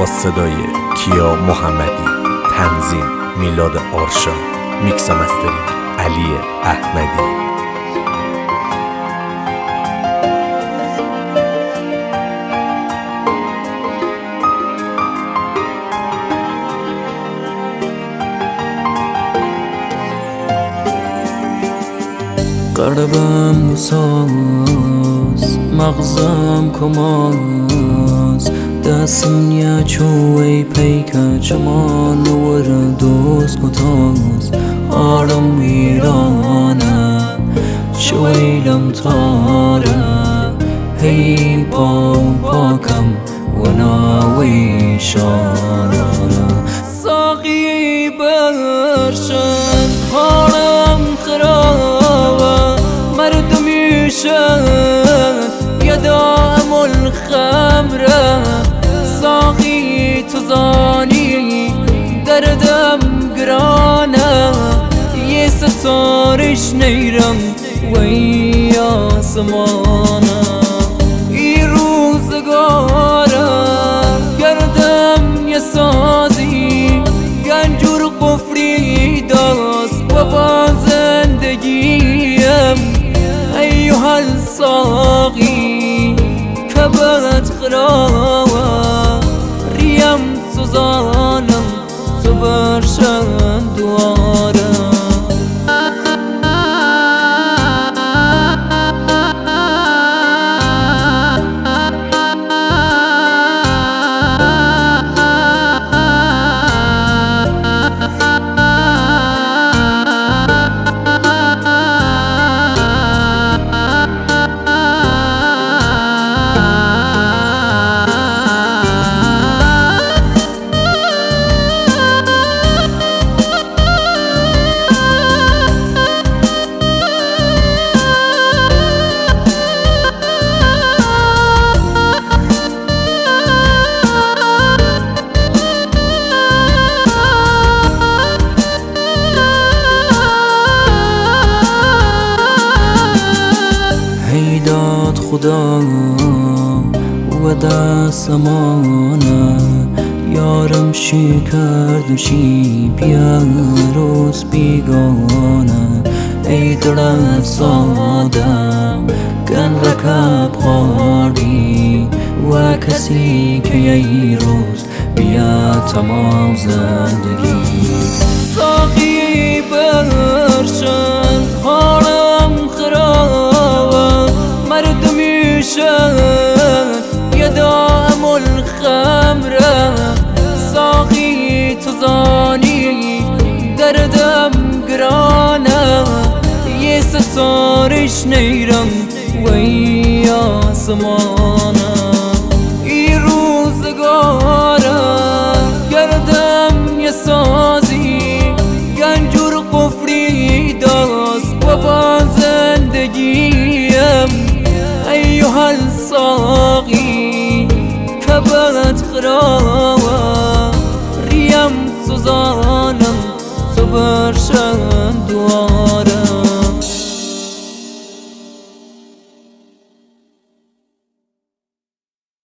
با صدای کیا محمدی، تنظیم میلاد آرشا، میکس و مسترینگ علی احمدی. قلبم موساس مغزم کماس دستم یا چوی پیکا چما نور دوست کتاس آرم ویرانه شویلم تاره هی پاکم و ناوی شانه ساقی برشن حالم خرابه مردمیشن یدام الخمره ساقی تو زانی دردم گرانه یه ستارش نیرم وی آسمانه ای روزگاره گردم یه سازی گنجور قفری داست و با زندگیم ایوها الساقی کبت خراوه ریم سوزانم تو برشن دواره داد خدا و دست امانه یارم شی کرد و شی بیا روز بیگانه ای دل ساده کن رکب خواردی و کسی که ای روز بیا تمام زندگی ساقی برشن حالم خرابه مردمیشن یدام الخمره ساقی تو زانی دردم گرانه یه ستارش نیرم وی آسمانه ای روزگاره گردم یه سازی گنجور قفری داست و با زندگیم ایوها الساقی کبت خراوه